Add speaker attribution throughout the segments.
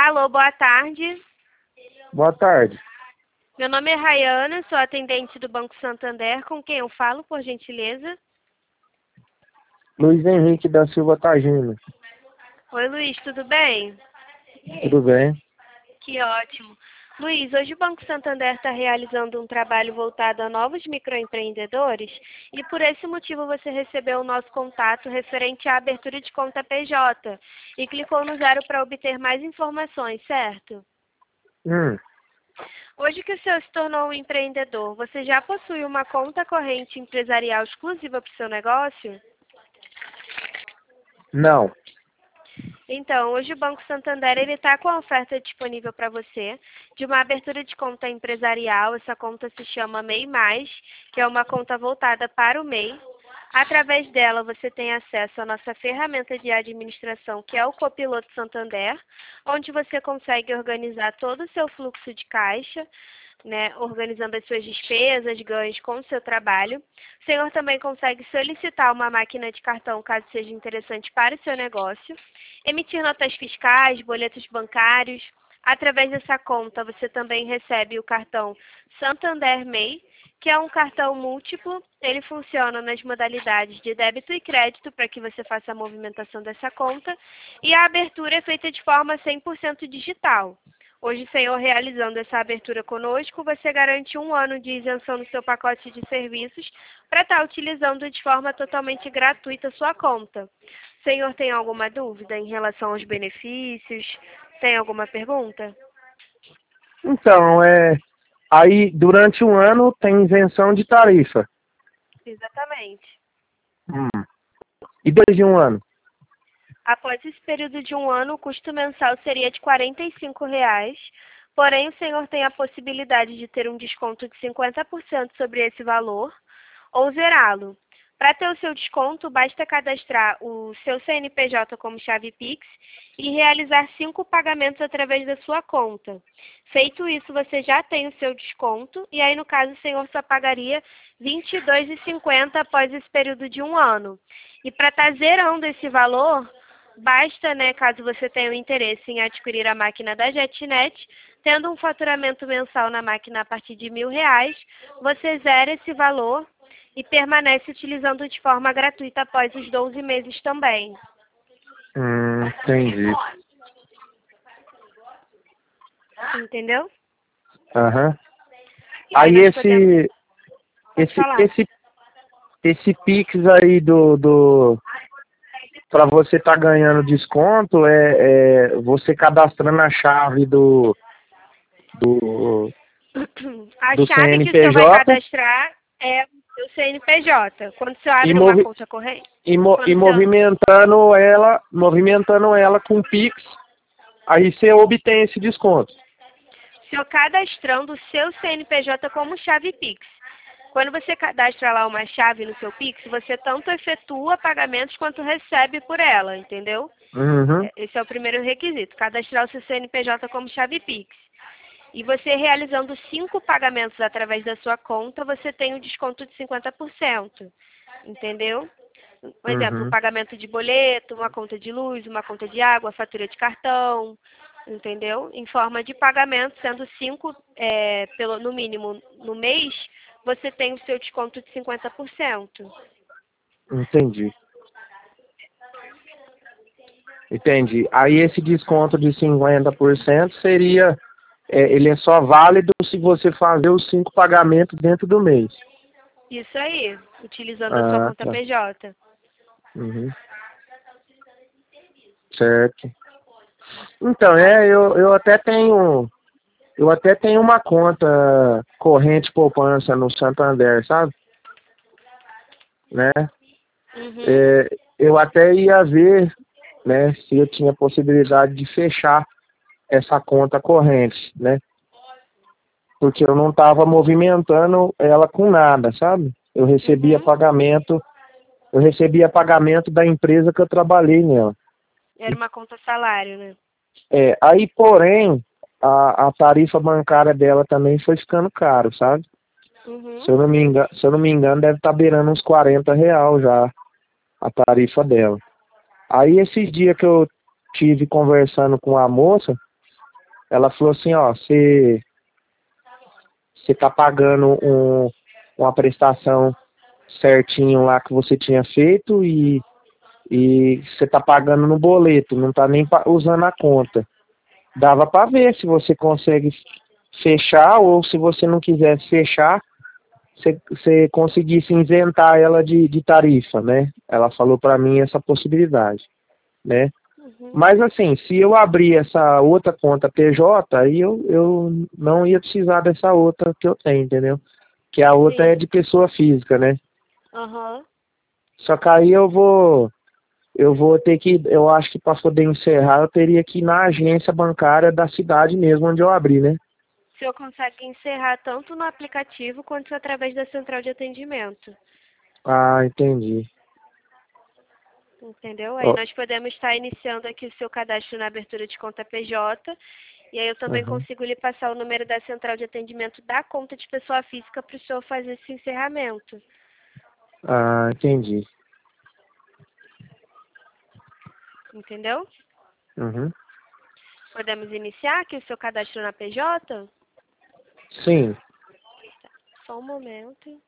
Speaker 1: Alô, boa tarde.
Speaker 2: Boa tarde.
Speaker 1: Meu nome é Rayana, sou atendente do Banco Santander. Com quem eu falo, por gentileza?
Speaker 2: Luiz Henrique da Silva Tagino.
Speaker 1: Oi, Luiz, tudo bem?
Speaker 2: Tudo bem?
Speaker 1: Que ótimo. Luiz, hoje o Banco Santander está realizando um trabalho voltado a novos microempreendedores e por esse motivo você recebeu o nosso contato referente à abertura de conta PJ e clicou no 0 para obter mais informações, certo? Hoje que o senhor se tornou um empreendedor, você já possui uma conta corrente empresarial exclusiva para o seu negócio?
Speaker 2: Não.
Speaker 1: Então, hoje o Banco Santander está com a oferta disponível para você de uma abertura de conta empresarial. Essa conta se chama MEI Mais, que é uma conta voltada para o MEI. Através dela, você tem acesso à nossa ferramenta de administração, que é o Copiloto Santander, onde você consegue organizar todo o seu fluxo de caixa, né, organizando as suas despesas, ganhos com o seu trabalho. O senhor também consegue solicitar uma máquina de cartão, caso seja interessante para o seu negócio, emitir notas fiscais, boletos bancários. Através dessa conta, você também recebe o cartão Santander MEI, que é um cartão múltiplo. Ele funciona nas modalidades de débito e crédito para que você faça a movimentação dessa conta. E a abertura é feita de forma 100% digital. Hoje, senhor, realizando essa abertura conosco, você garante 1 ano de isenção no seu pacote de serviços para estar utilizando de forma totalmente gratuita a sua conta. O senhor tem alguma dúvida em relação aos benefícios? Tem alguma pergunta?
Speaker 2: Então, aí durante um ano tem isenção de tarifa.
Speaker 1: Exatamente.
Speaker 2: E depois de um ano?
Speaker 1: Após esse período de 1 ano, o custo mensal seria de R$ 45, porém o senhor tem a possibilidade de ter um desconto de 50% sobre esse valor ou zerá-lo. Para ter o seu desconto, basta cadastrar o seu CNPJ como chave Pix e realizar 5 pagamentos através da sua conta. Feito isso, você já tem o seu desconto e aí, no caso, o senhor só pagaria R$ 22,50 após esse período de 1 ano. E para estar zerando esse valor, basta, né, caso você tenha o interesse em adquirir a máquina da JetNet, tendo um faturamento mensal na máquina a partir de R$ 1.000, você zera esse valor e permanece utilizando de forma gratuita após os 12 meses também.
Speaker 2: Entendi.
Speaker 1: Entendeu?
Speaker 2: Aham.
Speaker 1: E
Speaker 2: Aí
Speaker 1: nós podemos... Pode falar.
Speaker 2: esse Pix aí para você estar ganhando desconto você cadastrando a chave do
Speaker 1: A
Speaker 2: do
Speaker 1: chave que o senhor vai
Speaker 2: CNPJ
Speaker 1: cadastrar é o CNPJ. Quando o senhor
Speaker 2: e,
Speaker 1: abre uma
Speaker 2: movi
Speaker 1: conta corrente...
Speaker 2: e, mo- e
Speaker 1: Quando o senhor...
Speaker 2: movimentando ela com Pix, aí você obtém esse desconto.
Speaker 1: O senhor cadastrando o seu CNPJ como chave Pix. Quando você cadastra lá uma chave no seu Pix, você tanto efetua pagamentos quanto recebe por ela, entendeu?
Speaker 2: Uhum.
Speaker 1: Esse é o primeiro requisito, cadastrar o seu CNPJ como chave Pix. E você realizando 5 pagamentos através da sua conta, você tem um desconto de 50%, entendeu? Por exemplo,
Speaker 2: Uhum.
Speaker 1: pagamento de boleto, uma conta de luz, uma conta de água, fatura de cartão, entendeu? Em forma de pagamento, sendo 5 no mínimo no mês, você tem o seu desconto de 50%.
Speaker 2: Entendi. Entendi. Aí esse desconto de 50% seria, ele é só válido se você fazer os 5 pagamentos dentro do mês.
Speaker 1: Isso aí, utilizando a sua
Speaker 2: Ah,
Speaker 1: conta
Speaker 2: tá.
Speaker 1: PJ.
Speaker 2: Uhum. Certo. Então,
Speaker 1: Aí,
Speaker 2: eu até tenho uma conta corrente poupança no Santander, sabe? Né?
Speaker 1: uhum,
Speaker 2: Eu até ia ver, né, se eu tinha possibilidade de fechar essa conta corrente, né? Porque eu não estava movimentando ela com nada, sabe?
Speaker 1: uhum.
Speaker 2: Eu recebia pagamento da empresa que eu trabalhei nela.
Speaker 1: Era uma conta salário, né?
Speaker 2: Aí, porém, a tarifa bancária dela também foi ficando caro, sabe?
Speaker 1: Uhum,
Speaker 2: Se eu não me engano, deve estar beirando uns R$ 40 já a tarifa dela. Aí, esses dias que eu tive conversando com a moça, ela falou assim, ó, você tá pagando uma prestação certinho lá que você tinha feito e você tá pagando no boleto, não tá nem usando a conta. Dava para ver se você consegue fechar ou se você não quisesse fechar, você conseguisse isentar ela de tarifa, né? Ela falou para mim essa possibilidade, né?
Speaker 1: Uhum.
Speaker 2: Mas assim, se eu abrir essa outra conta PJ, aí eu não ia precisar dessa outra que eu tenho, entendeu? Que a outra é
Speaker 1: Sim.
Speaker 2: de pessoa física, né?
Speaker 1: Aham.
Speaker 2: Só que aí eu vou ter que, eu acho que para poder encerrar, eu teria que ir na agência bancária da cidade mesmo onde eu abri, né?
Speaker 1: O senhor consegue encerrar tanto no aplicativo quanto através da central de atendimento.
Speaker 2: Ah, entendi.
Speaker 1: Entendeu? Aí
Speaker 2: Ó,
Speaker 1: nós podemos estar iniciando aqui o seu cadastro na abertura de conta PJ. E aí eu também
Speaker 2: uhum.
Speaker 1: consigo lhe passar o número da central de atendimento da conta de pessoa física para o senhor fazer esse encerramento.
Speaker 2: Ah, entendi.
Speaker 1: Entendeu?
Speaker 2: Uhum.
Speaker 1: Podemos iniciar aqui o seu cadastro na PJ?
Speaker 2: Sim.
Speaker 1: Só um momento.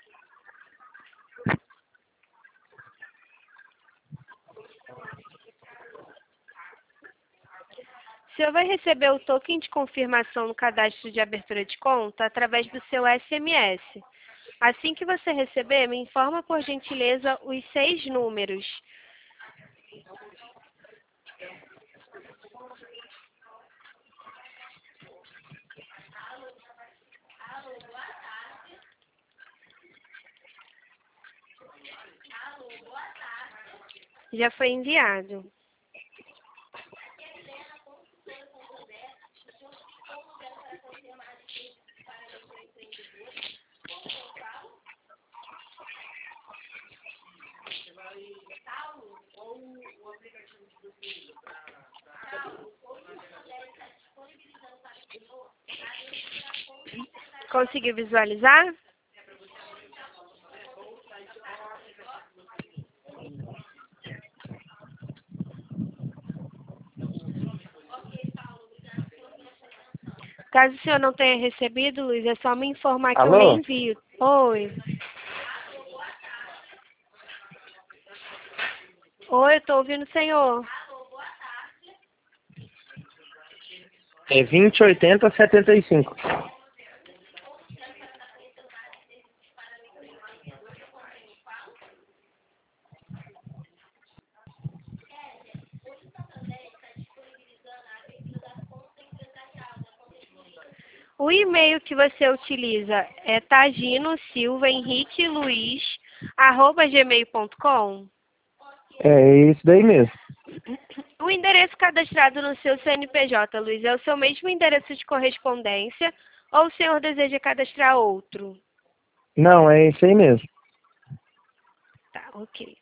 Speaker 1: O senhor vai receber o token de confirmação no cadastro de abertura de conta através do seu SMS. Assim que você receber, me informa por gentileza os 6 números. Já foi enviado. Conseguiu visualizar? Caso o senhor não tenha recebido, Luiz, é só me informar que eu
Speaker 2: Alô?
Speaker 1: reenvio. Oi. Oi, eu tô ouvindo o senhor.
Speaker 2: É 208075.
Speaker 1: O e-mail que você utiliza é taginosilvahenriqueluiz@gmail.com.
Speaker 2: É isso daí mesmo.
Speaker 1: O endereço cadastrado no seu CNPJ, Luiz, é o seu mesmo endereço de correspondência ou o senhor deseja cadastrar outro?
Speaker 2: Não, é isso aí mesmo.
Speaker 1: Tá, ok.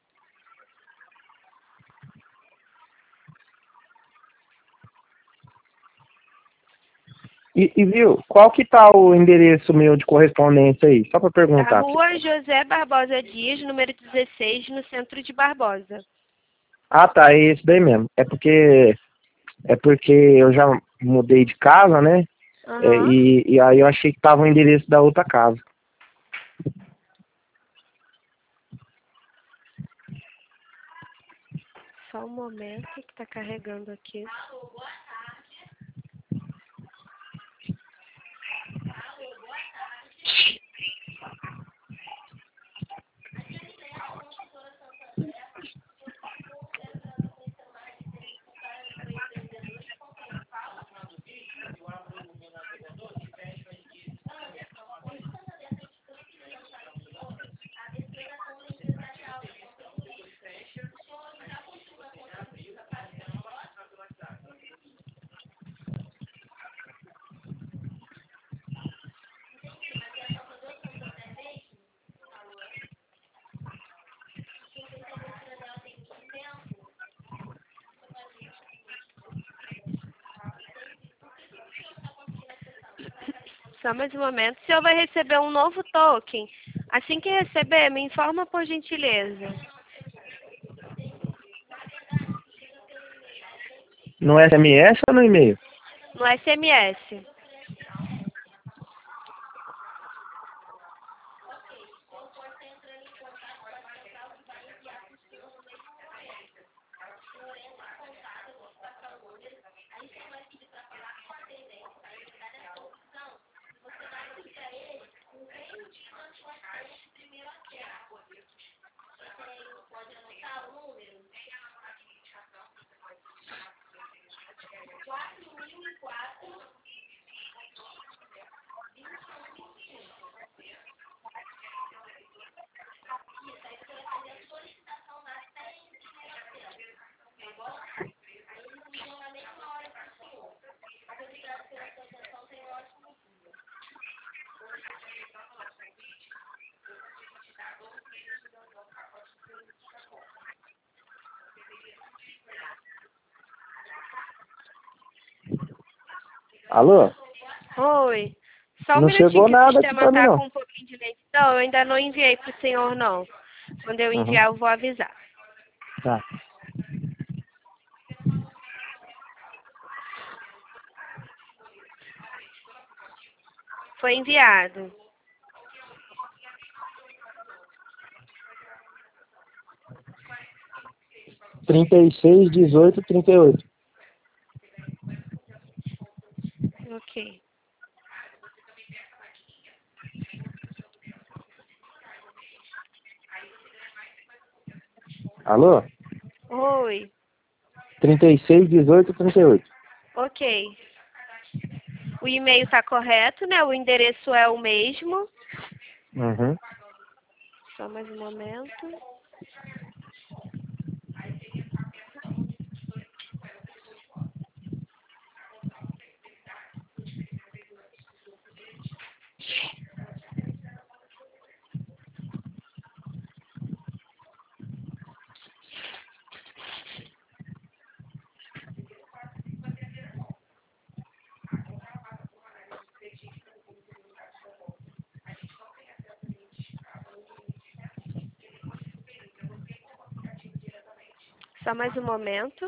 Speaker 2: Viu, qual que tá o endereço meu de correspondência aí? Só para
Speaker 1: Da
Speaker 2: perguntar.
Speaker 1: rua José Barbosa Dias, número 16, no centro de Barbosa.
Speaker 2: Ah, tá, é esse daí mesmo. É porque eu já mudei de casa, né?
Speaker 1: Aham.
Speaker 2: E aí eu achei que tava o endereço da outra casa.
Speaker 1: Só um momento que tá carregando aqui. Só mais um momento. O senhor vai receber um novo token. Assim que receber, me informa por gentileza.
Speaker 2: No SMS ou no e-mail?
Speaker 1: No SMS.
Speaker 2: Alô?
Speaker 1: Oi. Só um
Speaker 2: Não
Speaker 1: minutinho
Speaker 2: chegou
Speaker 1: que o
Speaker 2: nada aqui
Speaker 1: sistema
Speaker 2: pra mim,
Speaker 1: tá
Speaker 2: não.
Speaker 1: com um pouquinho de lentidão. Eu ainda não enviei pro senhor, não. Quando eu
Speaker 2: Uhum.
Speaker 1: enviar, eu vou avisar.
Speaker 2: Tá.
Speaker 1: Foi enviado.
Speaker 2: 36, 18, 38.
Speaker 1: Ok.
Speaker 2: Alô?
Speaker 1: Oi.
Speaker 2: 36, 18, 38.
Speaker 1: Ok. O e-mail tá correto, né? O endereço é o mesmo.
Speaker 2: Uhum.
Speaker 1: Só mais um momento. Só mais um momento.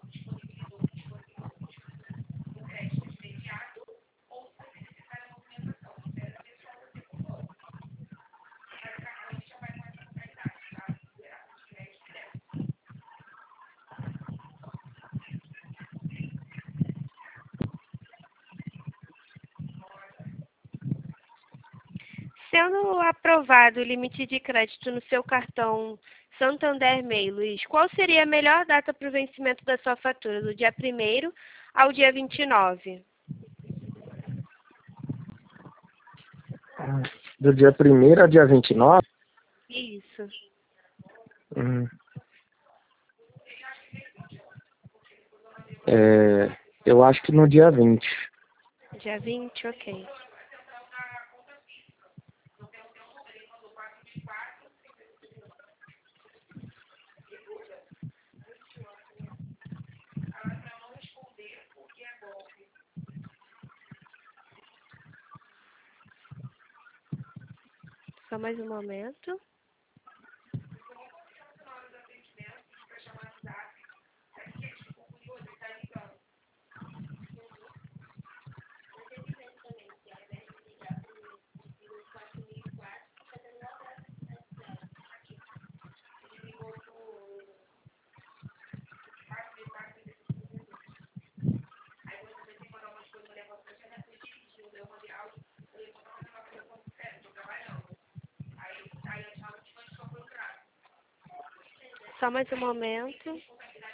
Speaker 1: Sendo aprovado o limite de crédito no seu cartão Santander Mail, Luiz, qual seria a melhor data para o vencimento da sua fatura? Do dia 1º ao dia 29?
Speaker 2: Do dia 1º ao dia 29?
Speaker 1: Isso.
Speaker 2: Hum. Eu acho que no dia 20.
Speaker 1: Dia 20, ok. Só mais um momento. Só mais um momento.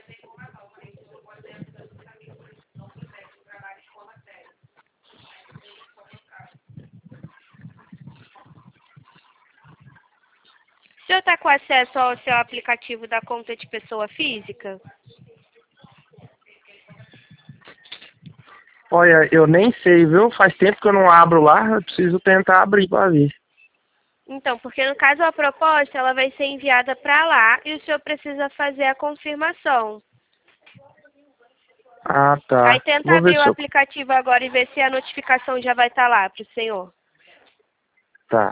Speaker 1: O senhor está com acesso ao seu aplicativo da conta de pessoa física?
Speaker 2: Olha, eu nem sei, viu? Faz tempo que eu não abro lá, eu preciso tentar abrir para ver.
Speaker 1: Então, porque no caso a proposta, ela vai ser enviada para lá e o senhor precisa fazer a confirmação.
Speaker 2: Ah,
Speaker 1: Aí
Speaker 2: tá.
Speaker 1: tenta
Speaker 2: Vou ver
Speaker 1: abrir o
Speaker 2: se eu...
Speaker 1: aplicativo agora e ver se a notificação já vai estar lá para o senhor.
Speaker 2: Tá.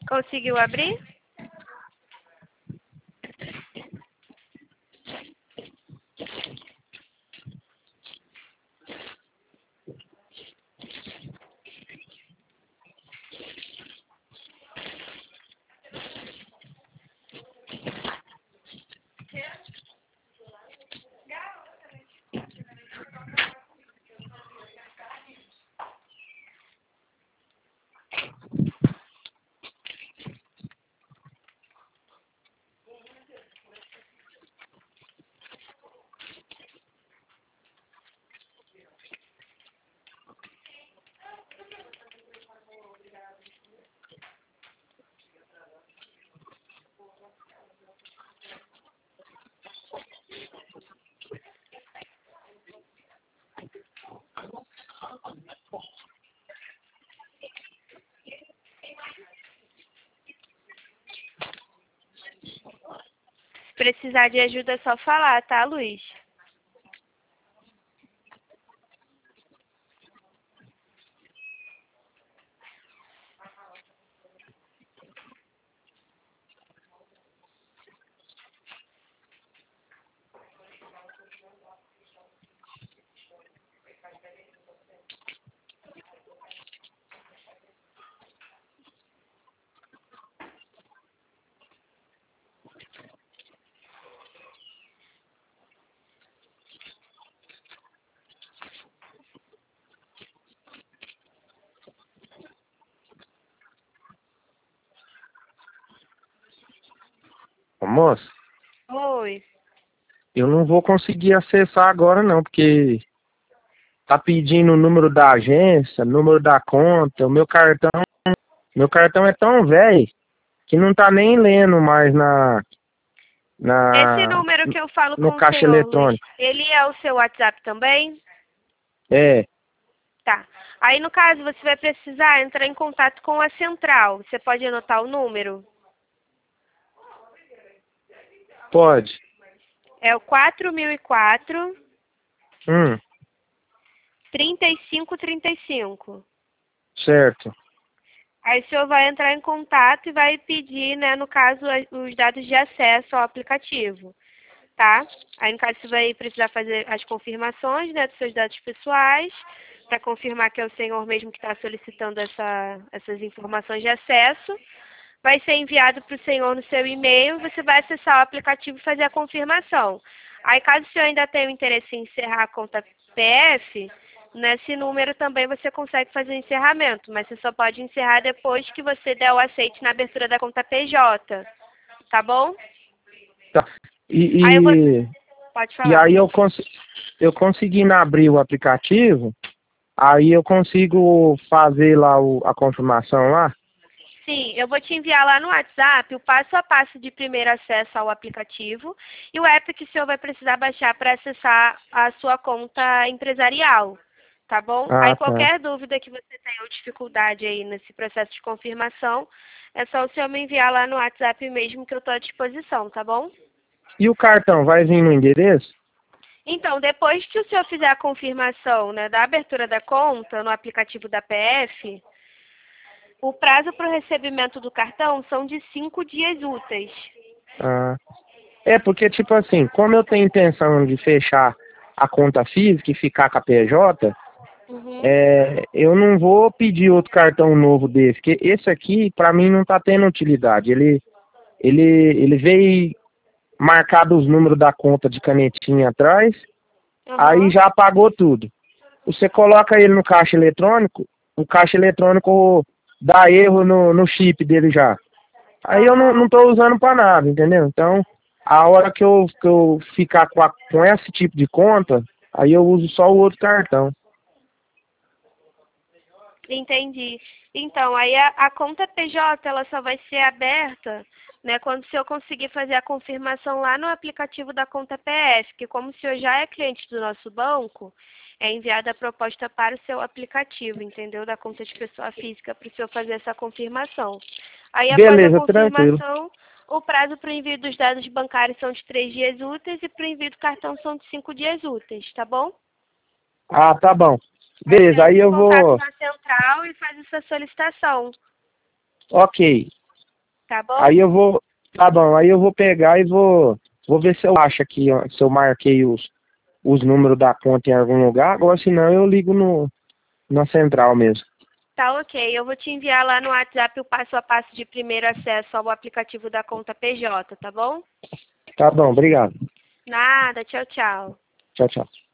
Speaker 1: Conseguiu abrir? Se precisar de ajuda é só falar, tá, Luiz?
Speaker 2: Ô, moço,
Speaker 1: Oi.
Speaker 2: eu não vou conseguir acessar agora não, porque tá pedindo o número da agência, número da conta, o meu cartão é tão velho que não tá nem lendo mais
Speaker 1: Esse
Speaker 2: na
Speaker 1: número que eu falo
Speaker 2: no
Speaker 1: com o
Speaker 2: caixa
Speaker 1: senhor, Luiz,
Speaker 2: eletrônico.
Speaker 1: ele é o seu WhatsApp também?
Speaker 2: É,
Speaker 1: Tá. Aí, no caso, você vai precisar entrar em contato com a central. Você pode anotar o número?
Speaker 2: pode.
Speaker 1: É o 4004
Speaker 2: Hum,
Speaker 1: 3535.
Speaker 2: certo.
Speaker 1: Aí o senhor vai entrar em contato e vai pedir, né, no caso, os dados de acesso ao aplicativo, tá? Aí, no caso, você vai precisar fazer as confirmações, né, dos seus dados pessoais, para confirmar que é o senhor mesmo que está solicitando essas informações de acesso. Vai ser enviado para o senhor no seu e-mail, você vai acessar o aplicativo e fazer a confirmação. Aí, caso o senhor ainda tenha o interesse em encerrar a conta PF, nesse número também você consegue fazer o encerramento, mas você só pode encerrar depois que você der o aceite na abertura da conta PJ, tá bom?
Speaker 2: Tá.
Speaker 1: Aí você...
Speaker 2: E,
Speaker 1: Pode
Speaker 2: e
Speaker 1: falar.
Speaker 2: aí eu conseguindo abrir o aplicativo, aí eu consigo fazer lá a confirmação lá?
Speaker 1: Sim, eu vou te enviar lá no WhatsApp o passo a passo de primeiro acesso ao aplicativo e o app que o senhor vai precisar baixar para acessar a sua conta empresarial, tá bom? Aí
Speaker 2: Ah, tá.
Speaker 1: qualquer dúvida que você tenha ou dificuldade aí nesse processo de confirmação, é só o senhor me enviar lá no WhatsApp mesmo que eu estou à disposição, tá bom?
Speaker 2: E o cartão vai vir no endereço?
Speaker 1: Então, depois que o senhor fizer a confirmação, né, da abertura da conta no aplicativo da PF, o prazo para o recebimento do cartão são de 5 dias úteis.
Speaker 2: Ah. É porque, tipo assim, como eu tenho intenção de fechar a conta física e ficar com a PJ,
Speaker 1: Uhum.
Speaker 2: eu não vou pedir outro cartão novo desse, porque esse aqui, pra mim, não tá tendo utilidade. Ele veio marcado os números da conta de canetinha atrás, aí
Speaker 1: Aham.
Speaker 2: já apagou tudo. Você coloca ele no caixa eletrônico, o caixa eletrônico dá erro no chip dele já. Aí eu não,
Speaker 1: Aham.
Speaker 2: não tô usando pra nada, entendeu? Então, a hora que eu ficar com esse tipo de conta, aí eu uso só o outro cartão.
Speaker 1: Entendi. Então, aí a conta PJ, ela só vai ser aberta, né, quando o senhor conseguir fazer a confirmação lá no aplicativo da conta PF, que como o senhor já é cliente do nosso banco, é enviada a proposta para o seu aplicativo, entendeu? Da conta de pessoa física, para o senhor fazer essa confirmação. Aí, após a
Speaker 2: Beleza, tranquilo.
Speaker 1: confirmação, o prazo para o envio dos dados bancários são de 3 dias úteis e para o envio do cartão são de 5 dias úteis, tá bom?
Speaker 2: Ah, tá bom.
Speaker 1: Aí você
Speaker 2: Beleza, aí
Speaker 1: entra em
Speaker 2: eu
Speaker 1: contato
Speaker 2: vou.
Speaker 1: com a central e faz essa solicitação.
Speaker 2: Ok.
Speaker 1: Tá bom?
Speaker 2: Aí eu vou, tá bom, aí eu vou pegar e vou ver se eu acho aqui, ó, se eu marquei os números da conta em algum lugar, agora senão eu ligo na central mesmo.
Speaker 1: Tá ok. Eu vou te enviar lá no WhatsApp o passo a passo de primeiro acesso ao aplicativo da conta PJ, tá bom?
Speaker 2: Tá bom, obrigado.
Speaker 1: Nada, tchau, tchau.
Speaker 2: Tchau, tchau.